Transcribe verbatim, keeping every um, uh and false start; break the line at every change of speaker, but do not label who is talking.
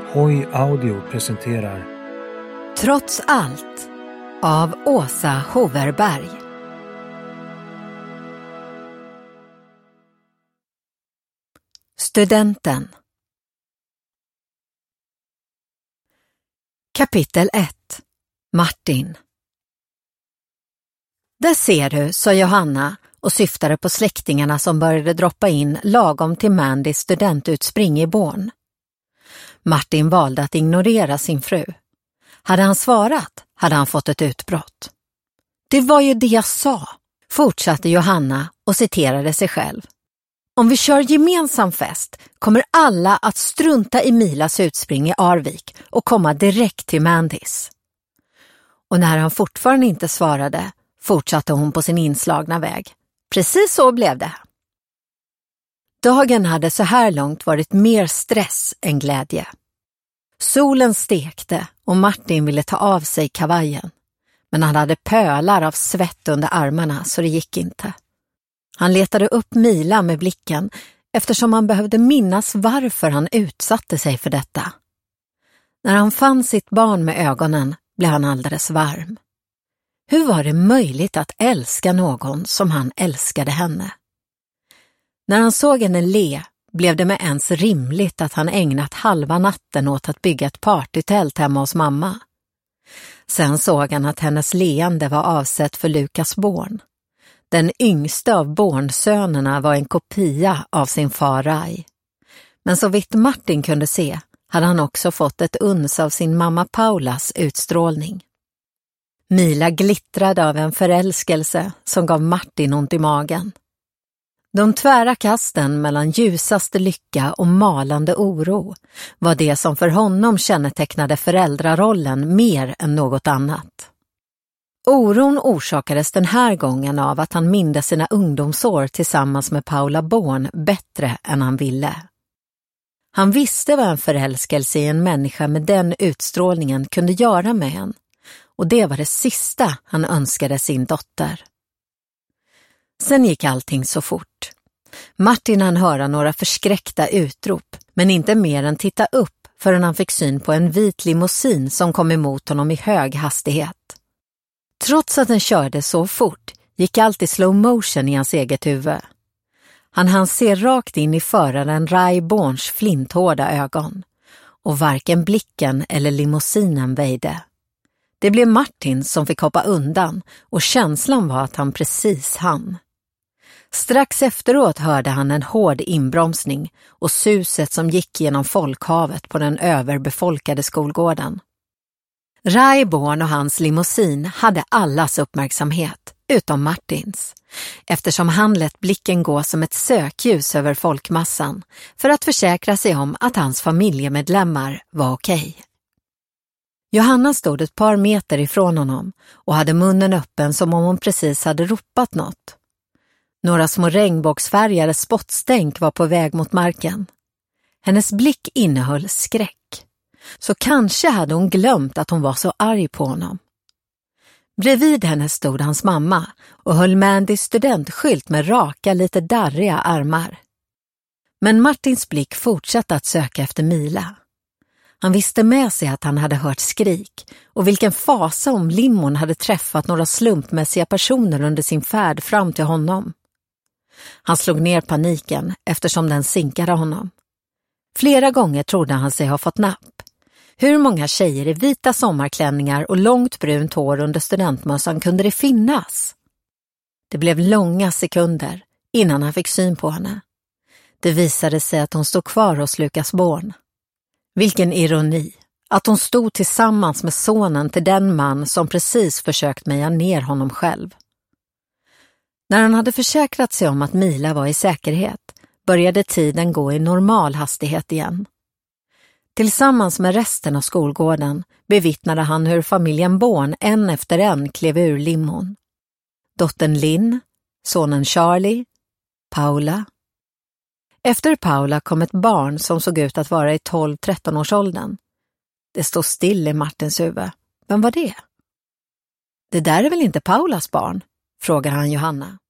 Hoj Audio presenterar
Trots allt av Åsa Hoverberg. Studenten. Kapitel ett. Martin. Där ser du, sa Johanna och syftade på släktingarna som började droppa in lagom till Mandys studentutspring i Born. Martin valde att ignorera sin fru. Hade han svarat hade han fått ett utbrott. Det var ju det jag sa, fortsatte Johanna och citerade sig själv. Om vi kör gemensam fest kommer alla att strunta i Milas utspring i Arvik och komma direkt till Mandys. Och när han fortfarande inte svarade fortsatte hon på sin inslagna väg. Precis så blev det. Dagen hade så här långt varit mer stress än glädje. Solen stekte och Martin ville ta av sig kavajen. Men han hade pölar av svett under armarna så det gick inte. Han letade upp Mila med blicken eftersom han behövde minnas varför han utsatte sig för detta. När han fann sitt barn med ögonen blev han alldeles varm. Hur var det möjligt att älska någon som han älskade henne? När han såg henne le blev det med ens rimligt att han ägnat halva natten åt att bygga ett partytält hemma hos mamma. Sen såg han att hennes leende var avsett för Lukas Born. Den yngste av Bornsönerna var en kopia av sin far Rai. Men så vitt Martin kunde se hade han också fått ett uns av sin mamma Paulas utstrålning. Mila glittrade av en förälskelse som gav Martin ont i magen. De tvära kasten mellan ljusaste lycka och malande oro var det som för honom kännetecknade föräldrarollen mer än något annat. Oron orsakades den här gången av att han mindes sina ungdomsår tillsammans med Paula Born bättre än han ville. Han visste vad en förälskelse i en människa med den utstrålningen kunde göra med en, och det var det sista han önskade sin dotter. Sen gick allting så fort. Martin hann höra några förskräckta utrop, men inte mer än titta upp förrän han fick syn på en vit limousin som kom emot honom i hög hastighet. Trots att den körde så fort gick allt i slow motion i hans eget huvud. Han hann se rakt in i föraren Rai Borns flinthårda ögon, och varken blicken eller limousinen väjde. Det blev Martin som fick hoppa undan och känslan var att han precis hann. Strax efteråt hörde han en hård inbromsning och suset som gick genom folkhavet på den överbefolkade skolgården. Rai Born och hans limousin hade allas uppmärksamhet, utom Martins, eftersom han lät blicken gå som ett sökljus över folkmassan för att försäkra sig om att hans familjemedlemmar var okej. Johanna stod ett par meter ifrån honom och hade munnen öppen som om hon precis hade ropat något. Några små regnbågsfärgade spottstänk var på väg mot marken. Hennes blick innehöll skräck. Så kanske hade hon glömt att hon var så arg på honom. Bredvid henne stod hans mamma och höll Mandys studentskylt med raka, lite darriga armar. Men Martins blick fortsatte att söka efter Mila. Han visste med sig att han hade hört skrik och vilken fasa om limon hade träffat några slumpmässiga personer under sin färd fram till honom. Han slog ner paniken eftersom den sinkade honom. Flera gånger trodde han sig ha fått napp. Hur många tjejer i vita sommarklänningar och långt brunt hår under studentmössan kunde det finnas? Det blev långa sekunder innan han fick syn på henne. Det visade sig att hon stod kvar hos Lukas Born. Vilken ironi, att hon stod tillsammans med sonen till den man som precis försökt meja ner honom själv. När han hade försäkrat sig om att Mila var i säkerhet började tiden gå i normal hastighet igen. Tillsammans med resten av skolgården bevittnade han hur familjen Born en efter en klev ur limon. Dottern Lynn, sonen Charlie, Paula. Efter Paula kom ett barn som såg ut att vara i tolv tretton års åldern. Det stod still i Martins huvud. Vem var det? Det där är väl inte Paulas barn? Frågar han Johanna.